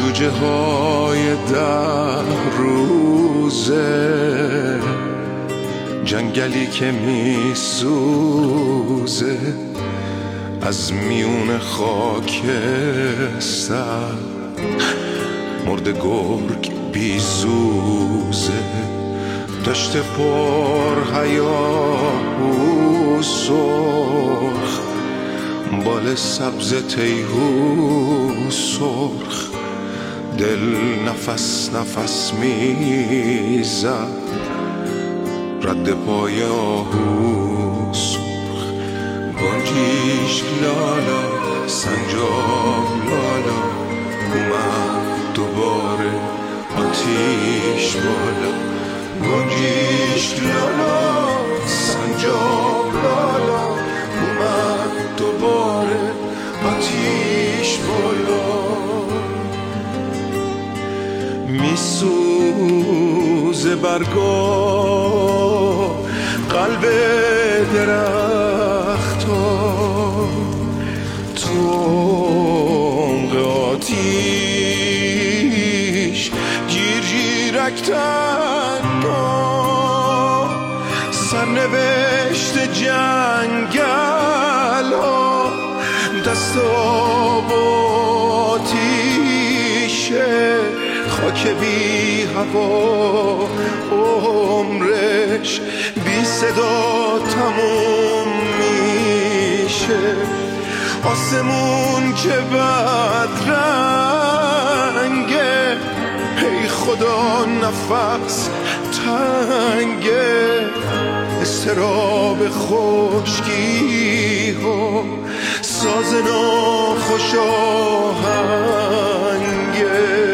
جوجه های 10 روزه، جنگلی که می سوزه از میون خاک سر، مرد گرگ بیزوزه، دشت پر هیاهو سرخ، بال سبز تیهو سرخ، دل نفس نفس میزد رد پای آهو سرخ. گنجیش لالا سنجاب لالا اومد دوباره آتیش بالا. گنجیش لالا سنجاب لالا اومد دوباره آتیش بالا. میسوزه برگا قلب درختا، تو عمق آتیش گیر گیرک تنها، سرنوشت جنگل ها دست آب و آتیشه، خاک بی هوا عمرش بی صدا تموم میشه. آسمون که بدرنگه، ای خدا نفس تنگه، استراب خشکی ها ساز ناخوش آهنگه.